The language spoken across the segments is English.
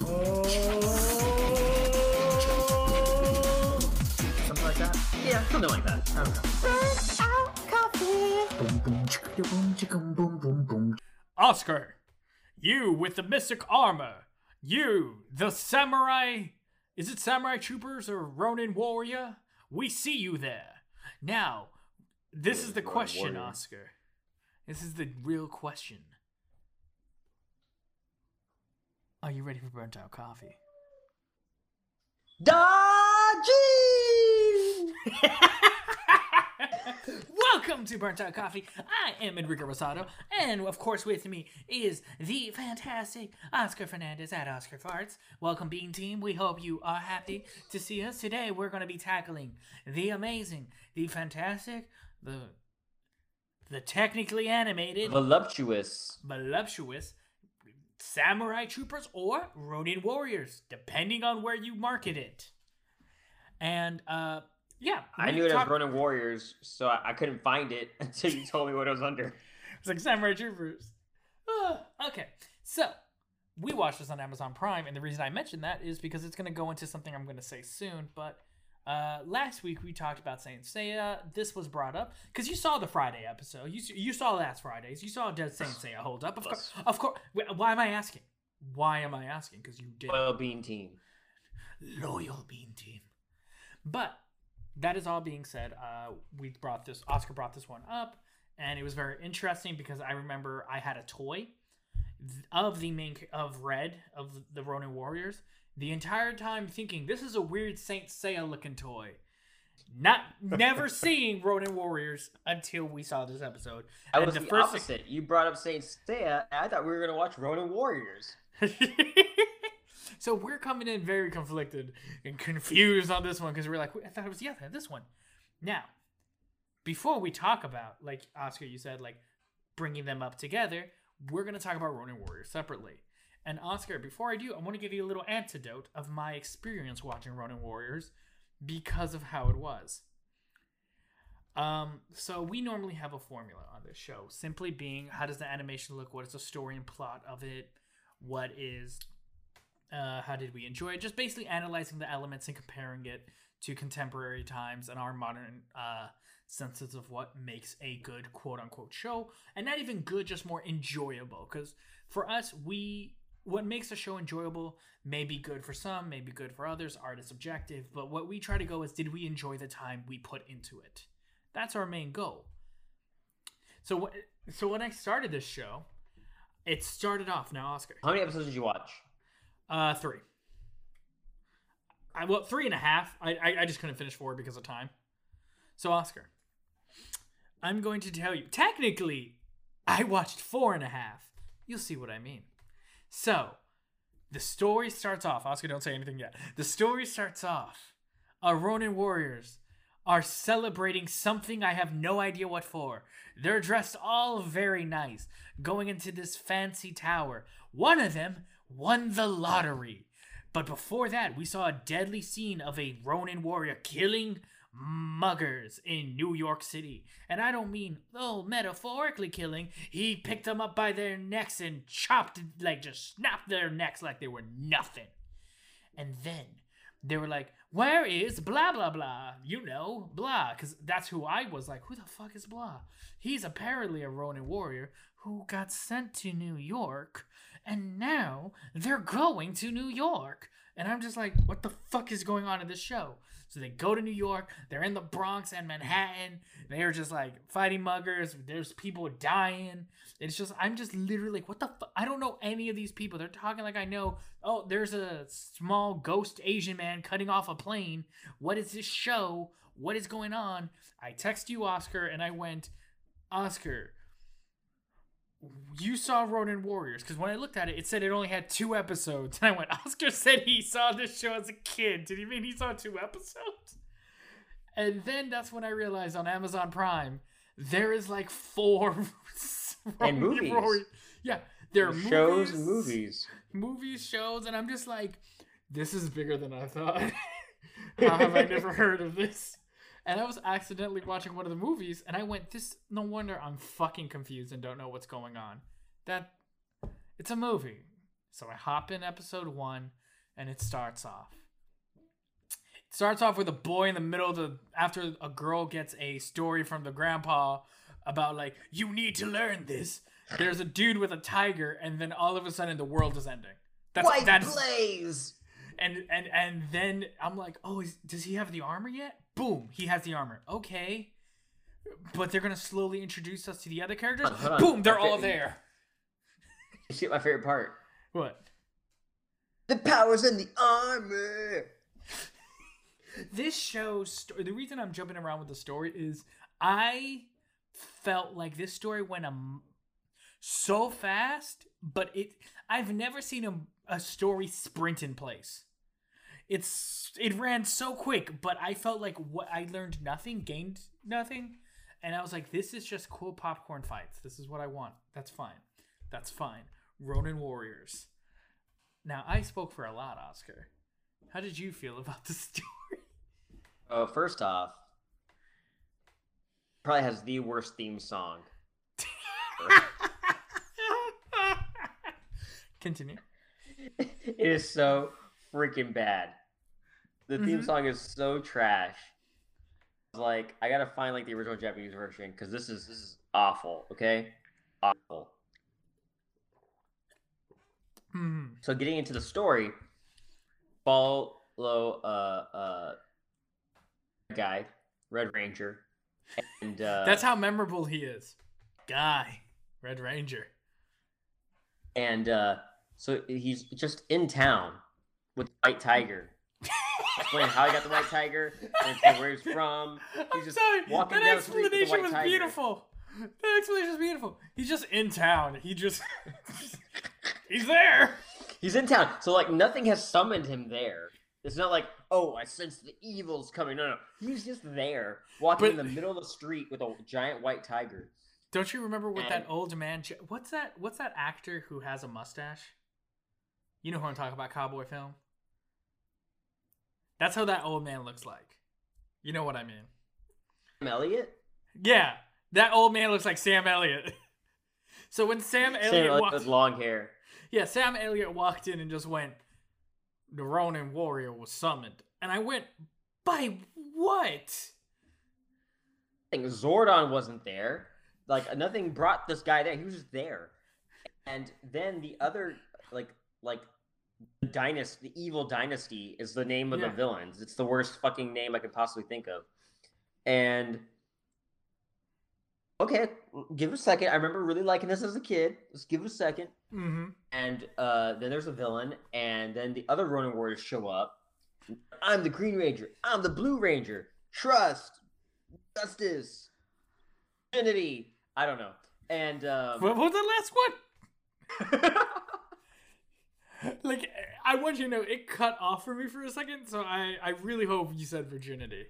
Something like that? Yeah, something like that. I don't know. Oscar, you with the mystic armor. You, the samurai. Is it samurai troopers or Ronin warrior? We see you there. Now, this is the question, warrior. Oscar. This is the real question. Are you ready for burnt out coffee? Dodgy! Welcome to Burnt Out Coffee. I am Enrico Rosado, and of course with me is the fantastic Oscar Fernandez at Oscar Farts. Welcome, Bean Team. We hope you are happy to see us. Today we're going to be tackling the amazing, the fantastic, the technically animated, Voluptuous. Samurai Troopers or Ronin Warriors, depending on where you market it. And, yeah. I knew it as Ronin Warriors, so I couldn't find it until you told me what it was under. It's like Samurai Troopers. Okay, so we watched this on Amazon Prime, and the reason I mentioned that is because it's going to go into something I'm going to say soon. But last week we talked about Saint Seiya. This was brought up because you saw the Friday episode. You saw last Friday's. You saw Dead Saint Seiya hold up. Of course. Why am I asking? Because you did. Loyal Bean Team. Loyal Bean Team. But that is all being said. Oscar brought this one up, and it was very interesting because I remember I had a toy of the Ronin Warriors the entire time, thinking this is a weird Saint Seiya looking toy. Never seeing Ronin Warriors until we saw this episode. I was the opposite. You brought up Saint Seiya, and I thought we were gonna watch Ronin Warriors. So we're coming in very conflicted and confused on this one because we're like, I thought it was this one. Now, before we talk about, like Oscar, you said, like bringing them up together, we're going to talk about Ronin Warriors separately. And Oscar, before I do, I want to give you a little antidote of my experience watching Ronin Warriors because of how it was. So we normally have a formula on this show, simply being how does the animation look, what is the story and plot of it, what is... how did we enjoy it? Just basically analyzing the elements and comparing it to contemporary times and our modern senses of what makes a good quote-unquote show. And not even good, just more enjoyable. Because for us, what makes a show enjoyable may be good for some, may be good for others. Art is subjective. But what we try to go is, did we enjoy the time we put into it? That's our main goal. So when I started this show, it started off... Now, Oscar. How many episodes did you watch? 3. 3.5. I just couldn't finish 4 because of time. So, Oscar, I'm going to tell you. Technically, I watched 4.5. You'll see what I mean. So, the story starts off. Oscar, don't say anything yet. The story starts off. Our Ronin Warriors are celebrating something I have no idea what for. They're dressed all very nice, going into this fancy tower. One of them won the lottery. But before that, we saw a deadly scene of a Ronin warrior killing muggers in New York City. And I don't mean, metaphorically killing. He picked them up by their necks and just snapped their necks like they were nothing. And then they were like, where is blah, blah, blah? You know, blah. Because that's who I was like, who the fuck is blah? He's apparently a Ronin warrior who got sent to New York. And now they're going to New York. And I'm just like, what the fuck is going on in this show? So they go to New York. They're in the Bronx and Manhattan. They're just like fighting muggers. There's people dying. I'm just literally like, what the fuck? I don't know any of these people. They're talking like I know. Oh, there's a small ghost Asian man cutting off a plane. What is this show? What is going on? I text you, Oscar, and I went, Oscar, you saw Ronin Warriors, because when I looked at it, it said it only had 2 episodes. And I went, Oscar said he saw this show as a kid. Did he mean he saw 2 episodes? And then that's when I realized on Amazon Prime, there is like 4 and movies. Warriors. Yeah, there are shows and movies. Movies, shows, and I'm just like, this is bigger than I thought. How have I never heard of this? And I was accidentally watching one of the movies, and I went, no wonder I'm fucking confused and don't know what's going on. It's a movie. So I hop in episode 1, and it starts off. It starts off with a boy in the middle of after a girl gets a story from the grandpa about like, you need to learn this. There's a dude with a tiger, and then all of a sudden the world is ending. White Blaze! And then I'm like, oh, does he have the armor yet? Boom, he has the armor. Okay. But they're going to slowly introduce us to the other characters. Hold on. Boom, they're all there. You see my favorite part? What? The power's in the armor! This show's the reason I'm jumping around with the story is I felt like this story went so fast, but I've never seen a story sprint in place. It ran so quick, but I felt like I learned nothing, gained nothing, and I was like, this is just cool popcorn fights. This is what I want. That's fine. That's fine. Ronin Warriors. Now, I spoke for a lot, Oscar. How did you feel about the story? First off, probably has the worst theme song. Continue. It is so freaking bad. The theme song is so trash. Like, I gotta find like the original Japanese version because this is awful. Okay, awful. So getting into the story, follow guy, Red Ranger, and that's how memorable he is. Guy, Red Ranger, and so he's just in town with White Tiger. Explain how he got the White Tiger and where he's from. He's just walking down the street with the White Tiger. Beautiful. That explanation was beautiful. He's just in town. He's there. He's in town. So like nothing has summoned him there. It's not like, oh, I sense the evil's coming. No. He's just there, walking in the middle of the street with a giant white tiger. Don't you remember what that old man? What's that actor who has a mustache? You know who I'm talking about, cowboy film. That's how that old man looks like. You know what I mean? Sam Elliott? Yeah, that old man looks like Sam Elliott. So when Sam Elliott walked, with long hair. Yeah, Sam Elliott walked in and just went, the Ronin warrior was summoned. And I went, by what? I think Zordon wasn't there. Like, nothing brought this guy there. He was just there. And then the other, like the dynasty, the evil dynasty is the name of the villains. It's the worst fucking name I could possibly think of. And okay, give it a second. I remember really liking this as a kid. Let's give it a second. Mm-hmm. And then there's a villain, and then the other Ronin warriors show up. I'm the Green Ranger. I'm the Blue Ranger. Trust, justice, unity. I don't know. And what was the last one? Like, I want you to know, it cut off for me for a second, so I really hope you said virginity.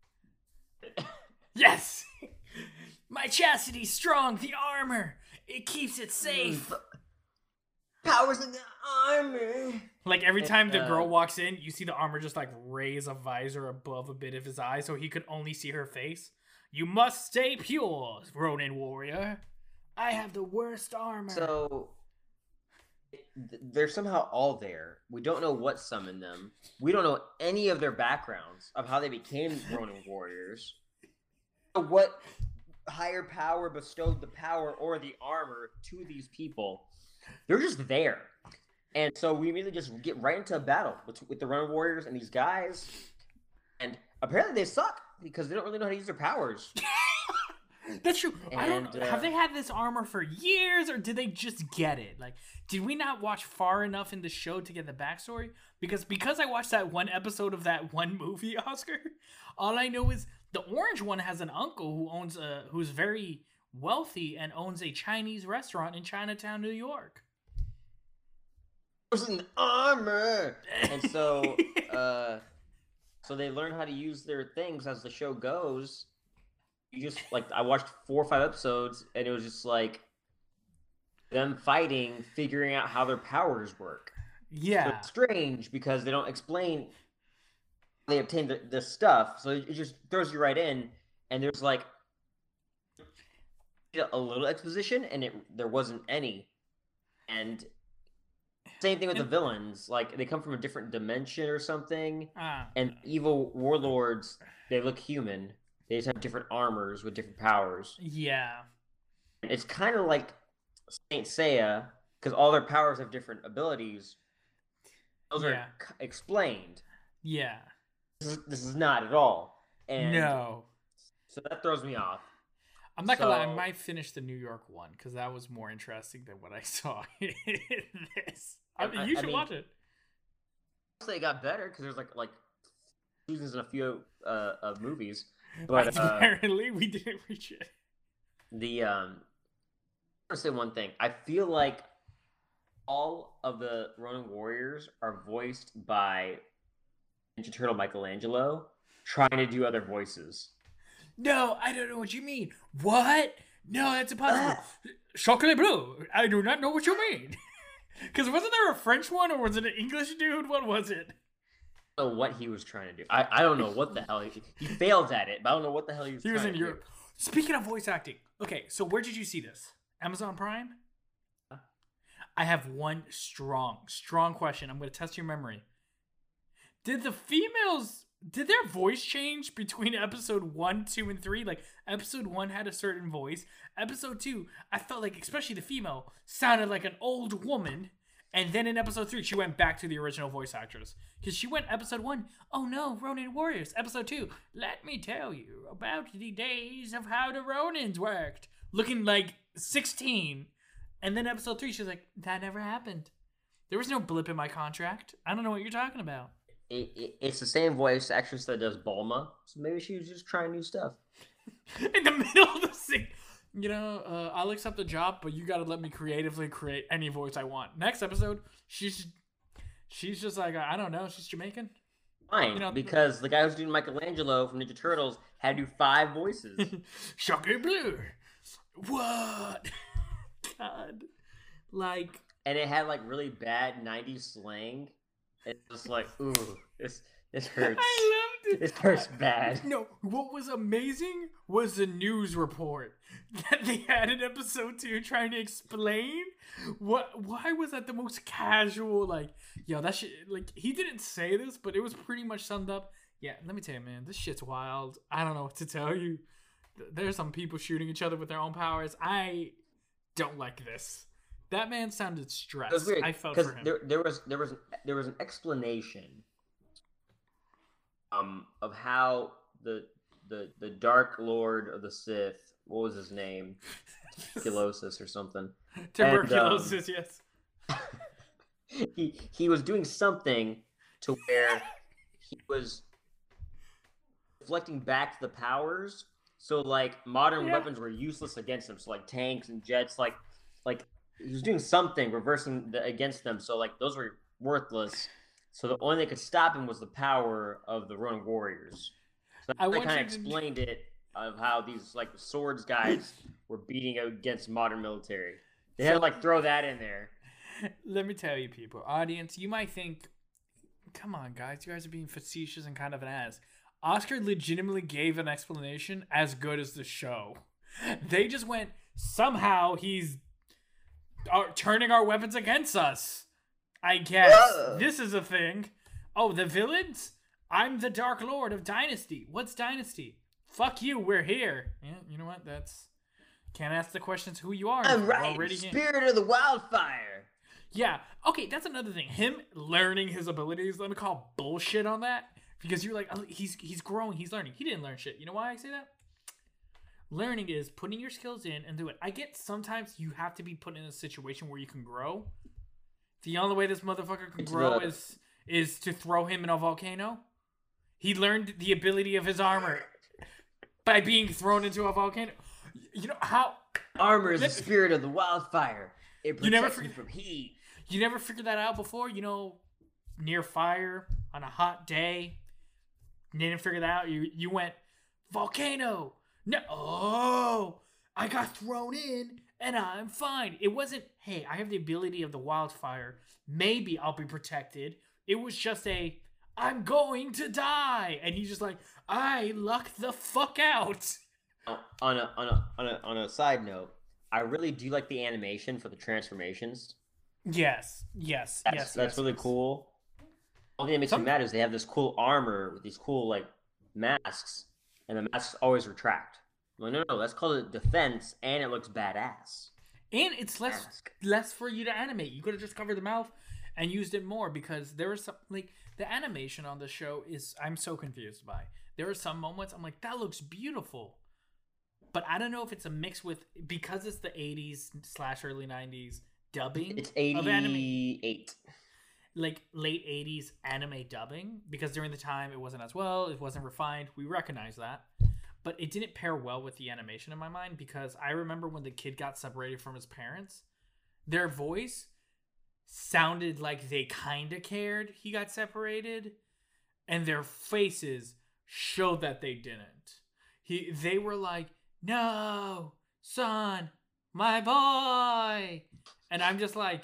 Yes! My chastity's strong, the armor! It keeps it safe! Powers in the armor! Like, every time the girl walks in, you see the armor just, like, raise a visor above a bit of his eye so he could only see her face. You must stay pure, Ronin warrior. I have the worst armor. So they're somehow all there. We don't know what summoned them. We don't know any of their backgrounds of how they became Ronin warriors. What higher power bestowed the power or the armor to these people. They're just there. And so we immediately just get right into a battle with the Ronin warriors and these guys. And apparently they suck because they don't really know how to use their powers. That's true. I don't know. Have they had this armor for years, or did they just get it? Like, did we not watch far enough in the show to get the backstory? Because I watched that one episode of that one movie, Oscar, all I know is the orange one has an uncle who's very wealthy and owns a Chinese restaurant in Chinatown, New York. In armor, and so so they learn how to use their things as the show goes. You just like I watched 4 or 5 episodes, and it was just like them fighting, figuring out how their powers work. Yeah, so it's strange because they don't explain how they obtain the stuff, so it just throws you right in. And there's like a little exposition, and there wasn't any, and Same thing with the villains. Like they come from a different dimension or something, Ah, and evil warlords, they look human. They just have different armors with different powers. yeah, It's kind of like Saint Seiya because all their powers have different abilities. Those Yeah. are explained. yeah. This is not at all, and No. so that throws me off. I'm not gonna lie, I So- might finish the New York one because that was more interesting than what I saw in this. You should mean, watch it. Honestly, it got better because there's like seasons in a few movies, but Apparently, we didn't reach it. the I want to say one thing. I feel like all of the Ronin warriors are voiced by Ninja Turtle Michelangelo trying to do other voices. No, I don't know what you mean. What? No, that's impossible. Chocolat bleu. I do not know what you mean. Because wasn't there a French one or was it an English dude? What was it? I don't know what he was trying to do. I don't know what the hell he failed at it, but I don't know what the hell he was. He was trying in to Europe. Speaking of voice acting, okay, so where did you see this? Amazon Prime? I have one strong question. I'm going to test your memory. Did the females, did their voice change between episode 1, 2, and 3? Like, episode 1 had a certain voice. Episode 2, I felt like, especially the female, sounded like an old woman. And then in episode 3, she went back to the original voice actress. Because she went episode 1, oh no, Ronin Warriors. Episode 2, let me tell you about the days of how the Ronins worked. Looking like 16. And then episode 3, she's like, that never happened. There was no blip in my contract. I don't know what you're talking about. It's the same voice actress that does Bulma, so maybe she was just trying new stuff. In the middle of the scene. You know, I'll accept the job, but you gotta let me creatively create any voice I want. Next episode, she's just like, I don't know, she's Jamaican. Fine, You know- because the guy who's doing Michelangelo from Ninja Turtles had to do 5 voices. Chocolate bleu. What? God. Like, And it had like really bad 90s slang. It's just like, ooh, this hurts. I loved it. This hurts bad. No, what was amazing was the news report that they had in episode 2 trying to explain why was that the most casual, like, yo, that shit, like, he didn't say this, but it was pretty much summed up. Yeah, let me tell you, man, this shit's wild. I don't know what to tell you. There's some people shooting each other with their own powers. I don't like this. That man sounded stressed. It was weird I felt because for him. there was an explanation of how the Dark Lord of the Sith, what was his name, tuberculosis or something. Tuberculosis, yes. He was doing something to where he was deflecting back the powers, so like modern Yeah. weapons were useless against him. So like tanks and jets, like he was doing something reversing against them. So like those were worthless. So the only thing that could stop him was the power of the Ronin warriors. So I they want kind you of to- explained it of how these like swords guys were beating against modern military. They had to like throw that in there. Let me tell you, people, audience, you might think, come on, guys, you guys are being facetious and kind of an ass. Oscar legitimately gave an explanation as good as the show. They just went, somehow he's turning our weapons against us. I guess. This is a thing. Oh, the villains? I'm the Dark Lord of Dynasty. What's Dynasty? Fuck you, we're here. Yeah, you know what? That's... Can't ask the questions who you are. I'm We're right, already in. spirit of the wildfire. Yeah. Okay, that's another thing. Him learning his abilities, let me call bullshit on that. Because you're like, oh, he's growing, he's learning. He didn't learn shit. You know why I say that? Learning is putting your skills in and do it. I get sometimes you have to be put in a situation where you can grow. The only way this motherfucker can grow is to throw him in a volcano. He learned the ability of his armor by being thrown into a volcano. You know how... Armor is the spirit of the wildfire. It You never protects you from heat. You never figured that out before? You know, near fire, on a hot day. You didn't figure that out? You went, volcano! No! Oh! I got thrown in, and I'm fine. It wasn't, hey, I have the ability of the wildfire. Maybe I'll be protected. It was just I'm going to die! And he's just like, I lucked the fuck out! On a side note, I really do like the animation for the transformations. That's really cool. The only thing that makes me mad is they have this cool armor with these cool like masks, and the masks always retract. Well, no, that's called a defense, and it looks badass. And it's less for you to animate. You could have just covered the mouth and used it more, because there was some like the animation on the show is I'm so confused by. There are some moments I'm like, that looks beautiful. But I don't know if it's a mix with, because it's the 80s / early 90s dubbing. It's 88. Like late 80s anime dubbing, because during the time it wasn't as well, it wasn't refined. We recognize that. But it didn't pair well with the animation in my mind, because I remember when the kid got separated from his parents, their voice sounded like they kind of cared he got separated, and their faces showed that they didn't. They were like, "No, son, my boy." And I'm just like,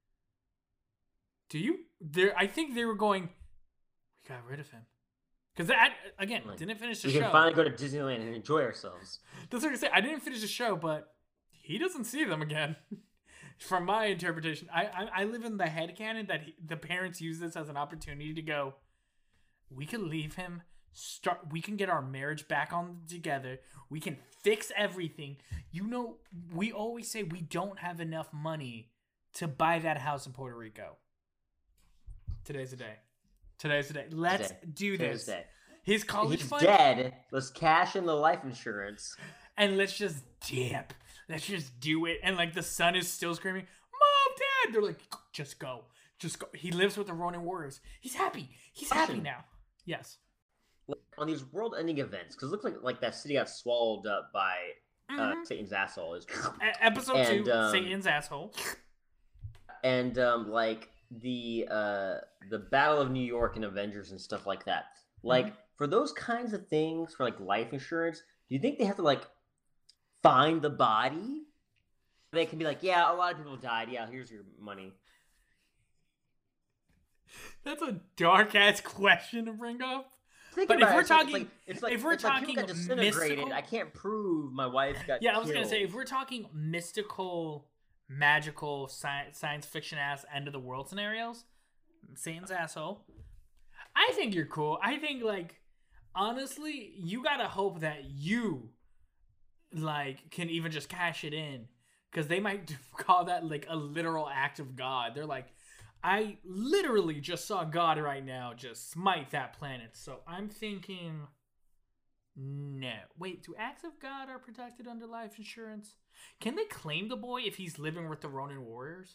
I think they were going, "We got rid of him." Because again, didn't finish the show. We can finally go to Disneyland and enjoy ourselves. That's what I say. I didn't finish the show, but he doesn't see them again. From my interpretation, I live in the headcanon that the parents use this as an opportunity to go, we can leave him, we can get our marriage back on together, we can fix everything. You know, we always say we don't have enough money to buy that house in Puerto Rico. Today's the day. Let's do this. Tuesday. His college fund. He's dead. Let's cash in the life insurance. And let's just dip. Let's just do it. And like the son is still screaming, "Mom, Dad!" They're like, just go. He lives with the Ronin Warriors. He's happy. He's happy now. Yes. On these world-ending events, because it looks like that city got swallowed up by Satan's asshole. Episode 2, Satan's asshole. And like the Battle of New York and Avengers and stuff like that. Like for those kinds of things, for like life insurance, do you think they have to like find the body? They can be like, yeah, a lot of people died. Yeah, here's your money. That's a dark ass question to bring up. But if we're talking, mystical, I can't prove my wife got. Yeah, I was gonna say, if we're talking mystical, magical, science fiction ass end of the world scenarios, Satan's asshole. I think you're cool. I think, like, honestly, you gotta hope that you like can even just cash it in, because they might call that like a literal act of God. They're like, I literally just saw God right now just smite that planet. So I'm thinking, no. Wait, do acts of God are protected under life insurance? Can they claim the boy if he's living with the Ronin Warriors?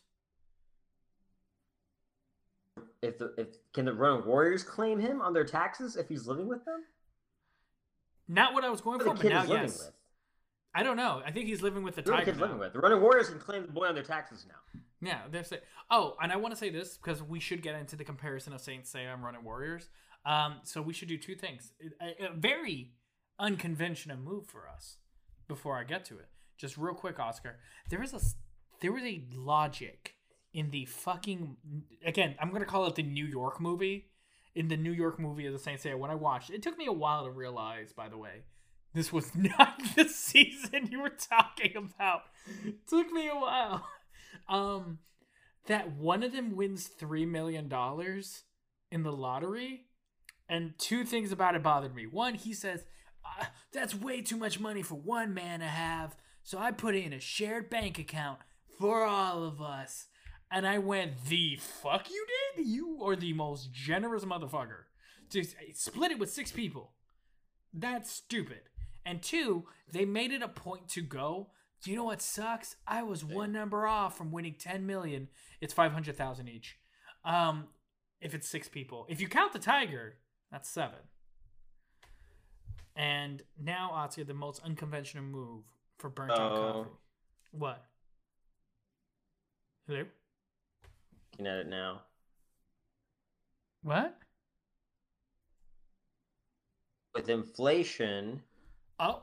Can the Ronin Warriors claim him on their taxes if he's living with them? Not what I was going for, but now yes. With? I don't know. I think he's living with the tiger. The Ronin Warriors can claim the boy on their taxes now. Yeah, they're saying. Oh, and I want to say this because we should get into the comparison of Saint Seiya and Ronin Warriors. So we should do two things. A very unconventional move for us. Before I get to it, just real quick, Oscar. There was a logic in the fucking, again, I'm gonna call it the New York movie. In the New York movie of the Saint Seiya, when I watched it, took me a while to realize. By the way, this was not the season you were talking about. It took me a while. That one of them wins $3 million in the lottery, and two things about it bothered me. One, he says, that's way too much money for one man to have, so I put it in a shared bank account for all of us. And I went, the fuck you did? You are the most generous motherfucker. Just split it with 6 people. That's stupid. And two, they made it a point to go, do you know what sucks? I was one number off from winning 10 million. It's 500,000 each. If it's 6 people. If you count the tiger, that's 7. And now, Atsuya, the most unconventional move for burnt out coffee. What? Hello? Looking at it now. What? With inflation. Oh.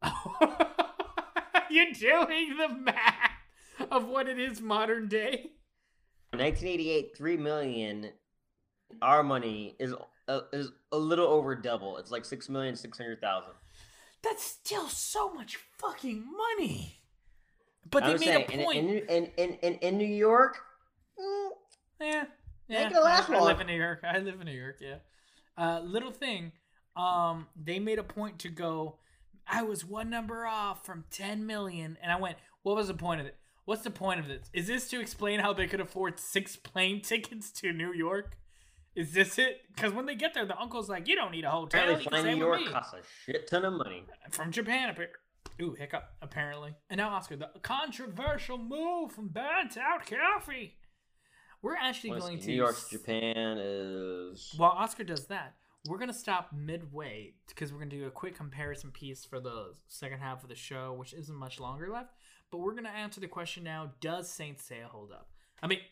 You're doing the math of what it is modern day. 1988, 3 million. Our money is a little over double. It's like 6,600,000. That's still so much fucking money. But they made a point. In New York, Yeah. Ain't gonna last I long. live in New York. Yeah. Little thing. They made a point to go, I was one number off from 10 million. And I went, what was the point of it? What's the point of this? Is this to explain how they could afford 6 plane tickets to New York? Is this it? Because when they get there, the uncle's like, you don't need a hotel. Apparently, You can flying stay New with York me. costs a shit ton of money. From Japan. Ooh, hiccup, apparently. And now, Oscar, the controversial move from Burnt Out Coffee. We're actually going to... New York to Japan is... While Oscar does that, we're going to stop midway because we're going to do a quick comparison piece for the second half of the show, which isn't much longer left. But we're going to answer the question now, does Saint Seiya hold up? I mean,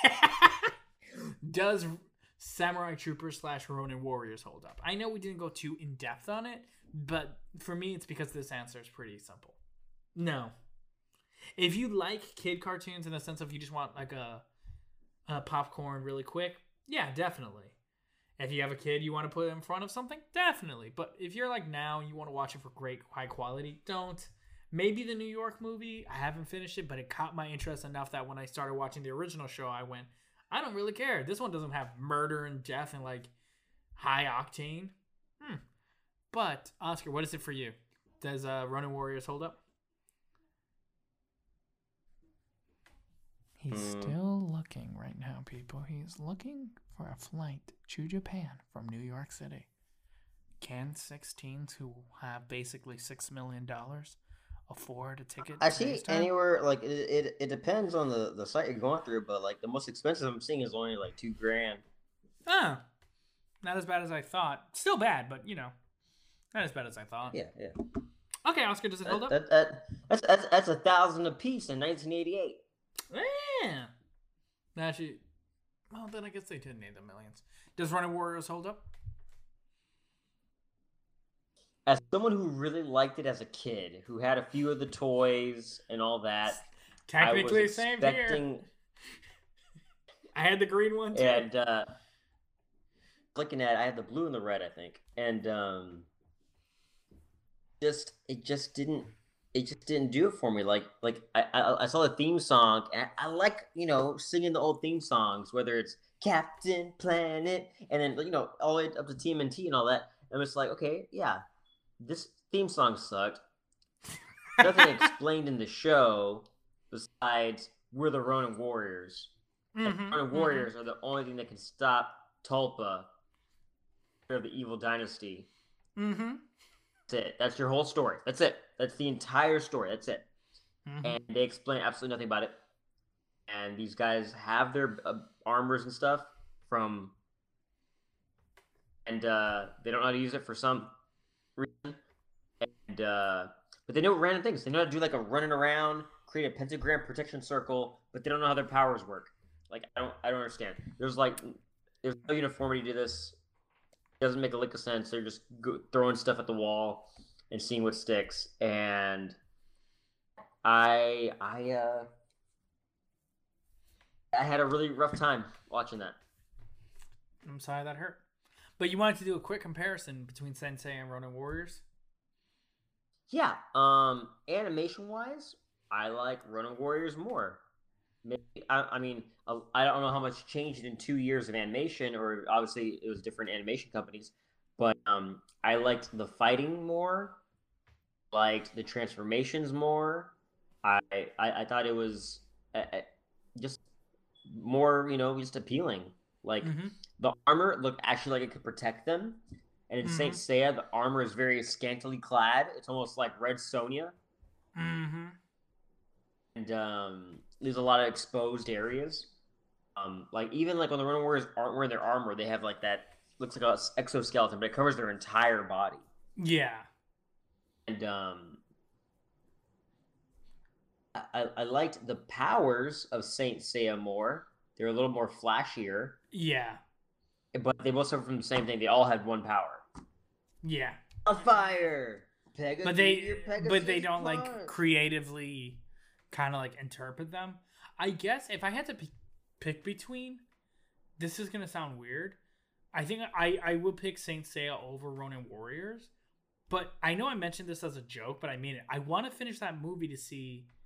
does Samurai Troopers / Ronin Warriors hold up? I know we didn't go too in-depth on it, but for me, it's because this answer is pretty simple. No. If you like kid cartoons in the sense of you just want like a popcorn really quick, yeah, definitely. If you have a kid you want to put in front of something, definitely. But if you're like now and you want to watch it for great high quality, don't. Maybe the New York movie, I haven't finished it, but it caught my interest enough that when I started watching the original show, I went, I don't really care. This one doesn't have murder and death and like high octane. But Oscar, what is it for you? Does Ronin Warriors hold up? He's still looking right now, people. He's looking for a flight to Japan from New York City. Can 16s who have basically $6 million afford a ticket? I see anywhere, like, it depends on the site you're going through, but, like, the most expensive I'm seeing is only, like, $2,000. Ah, not as bad as I thought. Still bad, but, you know, not as bad as I thought. Yeah. Okay, Oscar, does it hold up? That's $1,000 a piece in 1988. Yeah. Actually, well, then I guess they did need the millions. Does Ronin Warriors hold up? As someone who really liked it as a kid, who had a few of the toys and all that, Technically, I was same expecting... here. I had the green one too. And looking at, I had the blue and the red, I think, and it just didn't do it for me. Like I saw the theme song, and I like, you know, singing the old theme songs, whether it's Captain Planet, and then, you know, all the way up to TMNT and all that. And it's like, okay, yeah, this theme song sucked. Nothing explained in the show besides we're the Ronin Warriors. The Ronin Warriors are the only thing that can stop Tulpa of the evil dynasty. That's it. That's your whole story. That's it. That's the entire story. That's it. And they explain absolutely nothing about it. And these guys have their armors and stuff from, and they don't know how to use it for some reason. And but they know random things. They know how to do like a running around, create a pentagram protection circle, but they don't know how their powers work. Like I don't understand. There's no uniformity to this. It doesn't make a lick of sense. They're just throwing stuff at the wall and seeing what sticks. And I had a really rough time watching that. I'm sorry that hurt. But you wanted to do a quick comparison between Sensei and Ronin Warriors? Yeah. Animation wise, I like Ronin Warriors more. Maybe, I mean, I don't know how much changed in 2 years of animation, or obviously it was different animation companies, but I liked the fighting more, liked the transformations more. I thought it was just more, you know, just appealing. Like the armor looked actually like it could protect them, and in Saint Seiya, the armor is very scantily clad. It's almost like Red Sonja. And there's a lot of exposed areas. Like even like when the Ronin Warriors aren't wearing their armor, they have like that looks like a exoskeleton, but it covers their entire body. Yeah. And I liked the powers of Saint Seiya more. They're a little more flashier. Yeah. But they both suffer from the same thing. They all had one power. Yeah. A fire. But they don't like creatively kind of like interpret them. I guess if I had to pick between, this is gonna sound weird. I think I would pick Saint Seiya over Ronin Warriors, but I know I mentioned this as a joke, but I mean it. I want to finish that movie to see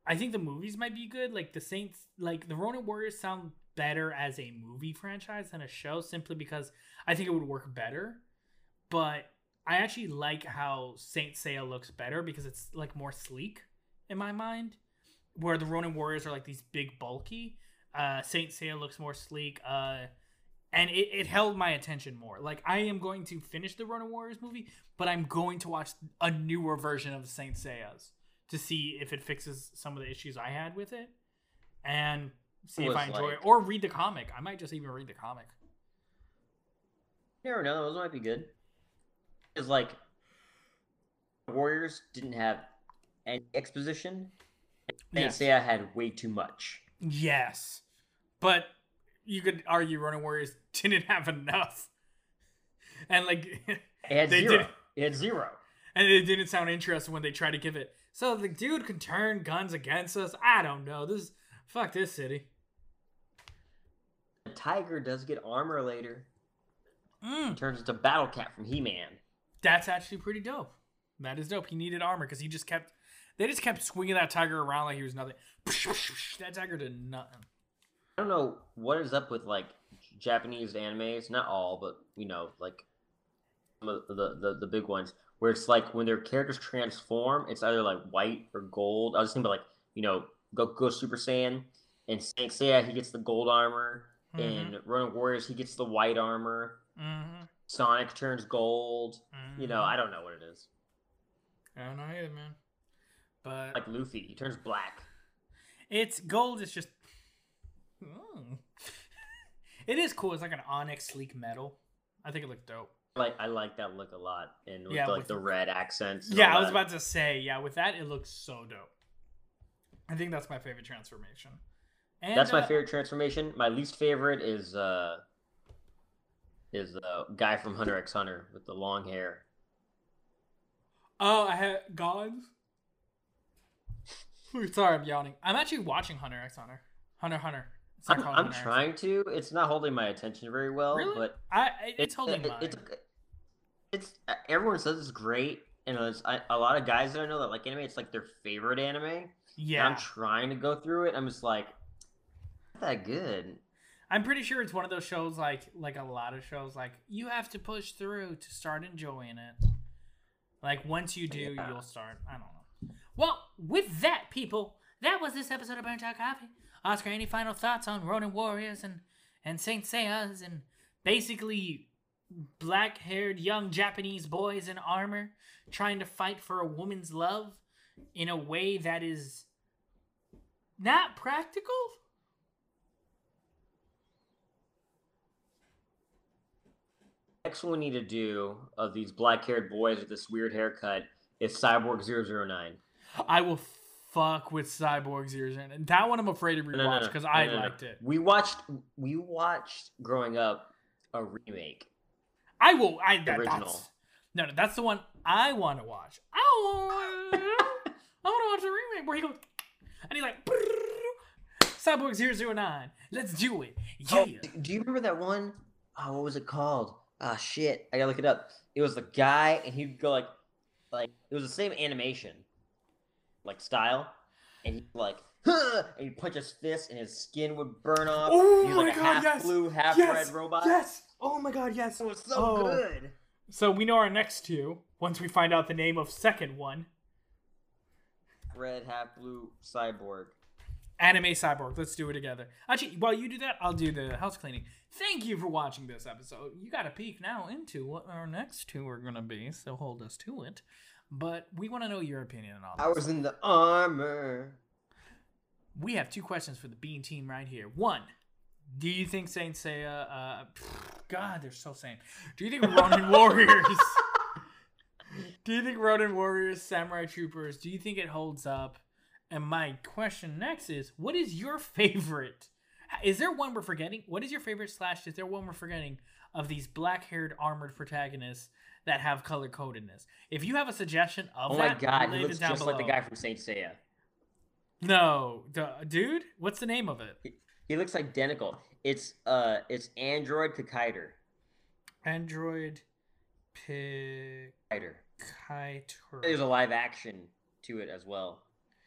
I think the movies might be good. Like the Saints, like the Ronin Warriors sound better as a movie franchise than a show, simply because I think it would work better. But I actually like how Saint Seiya looks better because it's like more sleek in my mind. Where the Ronin Warriors are like these big bulky. Saint Seiya looks more sleek. And it held my attention more. Like I am going to finish the Ronin Warriors movie, but I'm going to watch a newer version of the Saint Seiya's to see if it fixes some of the issues I had with it, and see if I enjoy it, or read the comic. I might just even read the comic. You never know; those might be good. Because like, Warriors didn't have any exposition. Saint Seiya had way too much. Yes, but you could argue Ronin Warriors didn't have enough, and like it had zero. It had zero, and it didn't sound interesting when they tried to give it. So the dude can turn guns against us. I don't know. Fuck this city. The tiger does get armor later. He turns into Battle Cat from He-Man. That's actually pretty dope. That is dope. He needed armor because they just kept swinging that tiger around like he was nothing. That tiger did nothing. I don't know what is up with like Japanese animes. Not all, but like some of the big ones. Where it's like when their characters transform, it's either like white or gold. I was thinking about like, Go Super Saiyan, and Saint Seiya, he gets the gold armor, and Ronin Warriors, he gets the white armor. Sonic turns gold. I don't know what it is. I don't know either, man. But like Luffy, he turns black. It's gold. It's just it is cool. It's like an onyx sleek metal. I think it looks dope. I like that look a lot, and with the red accents. Yeah, I was about to say, with that it looks so dope. I think that's my favorite transformation. And that's my favorite transformation. My least favorite is the guy from Hunter x Hunter with the long hair. Oh, I had Gollins. Sorry, I'm yawning. I'm actually watching Hunter x Hunter. Hunter. I'm trying to. It's not holding my attention very well, really? But it's holding mine. It's everyone says it's great, and a lot of guys that I know that like anime, it's like their favorite anime. Yeah, and I'm trying to go through it. I'm just like, not that good. I'm pretty sure it's one of those shows like a lot of shows, like you have to push through to start enjoying it. Like once you do, you'll start. I don't know. Well, with that, people, that was this episode of Burnt Out Coffee. Oscar, any final thoughts on Ronin Warriors and Saint Seiya's and basically black-haired young Japanese boys in armor trying to fight for a woman's love in a way that is not practical? Next one we need to do of these black-haired boys with this weird haircut is Cyborg 009. I will fuck with Cyborg 009. That one I'm afraid to rewatch because I liked it. We watched growing up a remake. Original. That's the one I want to watch. I want to watch the remake where he goes and he's like Cyborg 009. Let's do it. Yeah. Oh, do you remember that one? Oh, what was it called? Ah, shit. I gotta look it up. It was the guy, and he'd go like it was the same animation, like style, and he'd like, huh! And he'd punch his fist, and his skin would burn off. Oh he was my like god, a half blue, half red robot. Yes. Oh my god, yes. It was so good. So we know our next two once we find out the name of second one. Red, half blue cyborg. Anime Cyborg. Let's do it together. Actually, while you do that, I'll do the house cleaning. Thank you for watching this episode. You got a peek now into what our next two are going to be, so hold us to it. But we want to know your opinion on I was in the armor. We have two questions for the Bean Team right here. One, do you think Saint Seiya... God, they're so same. Do you think Ronin Warriors... Do you think Ronin Warriors, Samurai Troopers, do you think it holds up? And my question next is, what is your favorite? Is there one we're forgetting? What is your favorite / is there one we're forgetting of these black-haired armored protagonists that have color-codedness? If you have a suggestion of that, oh my god, he looks just below. like the guy from Saint Seiya. No, dude, what's the name of it? He looks identical. It's Android Kiter. Android Kiter. Kiter. There's a live action to it as well.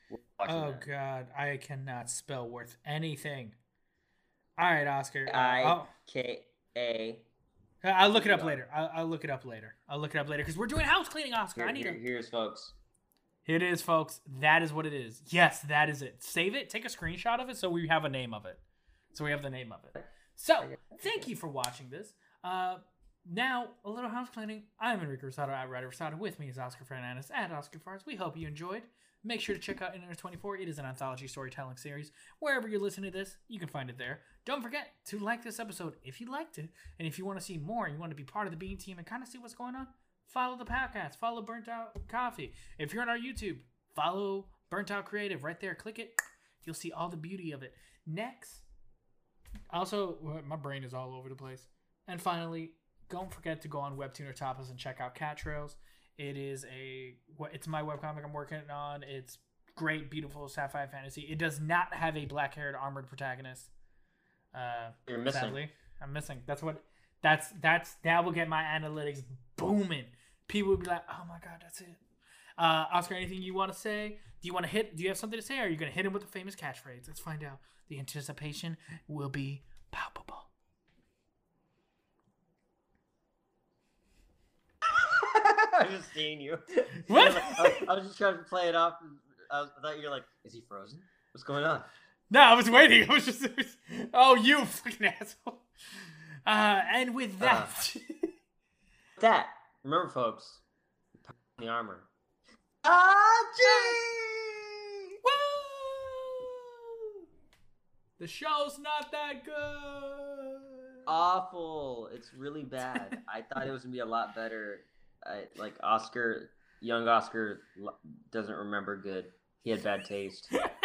Watching Oh that. God, I cannot spell worth anything. All right, Oscar. IKA. I'll look it up later. I'll look it up later. I'll look it up later because we're doing house cleaning, Oscar. I need to. Here's folks. Here it is, folks. That is what it is. Yes, that is it. Save it. Take a screenshot of it so we have a name of it. So we have the name of it. So thank you for watching this. Now a little house cleaning. I'm Enrique Rosado at Ryder Rosado. With me is Oscar Fernandez at Oscar Farts. We hope you enjoyed. Make sure to check out Inner 24. It is an anthology storytelling series. Wherever you're listening to this, you can find it there. Don't forget to like this episode if you liked it. And if you want to see more and you want to be part of the Bean Team and kind of see what's going on, follow the podcast. Follow Burnt Out Coffee. If you're on our YouTube, follow Burnt Out Creative right there. Click it. You'll see all the beauty of it. Next, also, my brain is all over the place. And finally, don't forget to go on Webtoon or Tapas and check out Cat Trails. It's my webcomic I'm working on. It's great, beautiful sci-fi fantasy. It does not have a black-haired armored protagonist. You're missing. Sadly, I'm missing. That will get my analytics booming. People will be like, "Oh my god, that's it." Oscar, anything you want to say? Do you have something to say? Or are you going to hit him with a famous catchphrase? Let's find out. The anticipation will be palpable. I was just seeing you. What? I was just trying to play it off. I thought you were like, is he frozen? What's going on? No, I was waiting. Oh, you fucking asshole. And with that. Remember, folks, the armor. Woo! The show's not that good. Awful. It's really bad. I thought it was going to be a lot better. Young Oscar doesn't remember good. He had bad taste.